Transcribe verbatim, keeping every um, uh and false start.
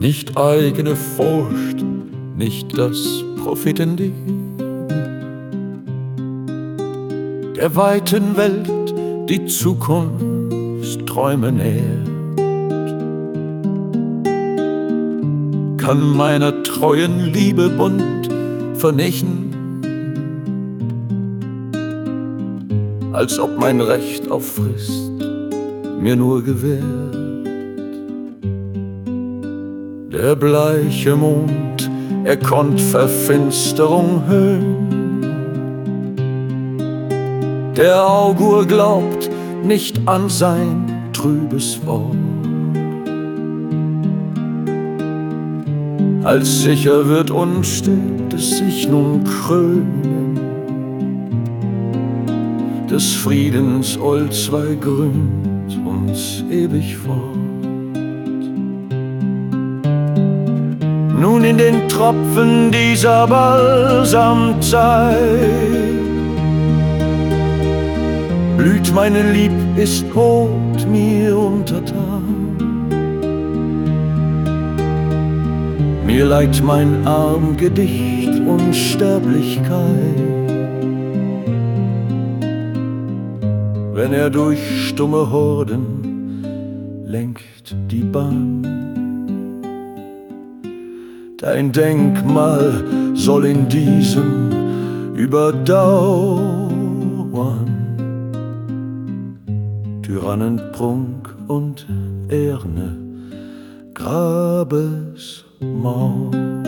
nicht eigene Furcht, nicht das Prophetenlied der weiten Welt, die Zukunftsträume nährt, kann meiner treuen Liebe Bund vernichten, als ob mein Recht auf Frist mir nur gewährt. Der bleiche Mond, er konnt Verfinsterung höhn. Der Augur glaubt nicht an sein trübes Wort. Als sicher wird unstetes sich nun krönen, des Friedens Oldzweig grünt uns ewig fort. Nun in den Tropfen dieser Balsamzeit blüht meine Lieb, ist Tod mir untertan. Mir leiht mein arm Gedicht Unsterblichkeit, wenn er durch stumme Horden lenkt die Bahn. Dein Denkmal soll in diesem überdauern Tyrannenprunk und Ehre, Grabesmauer.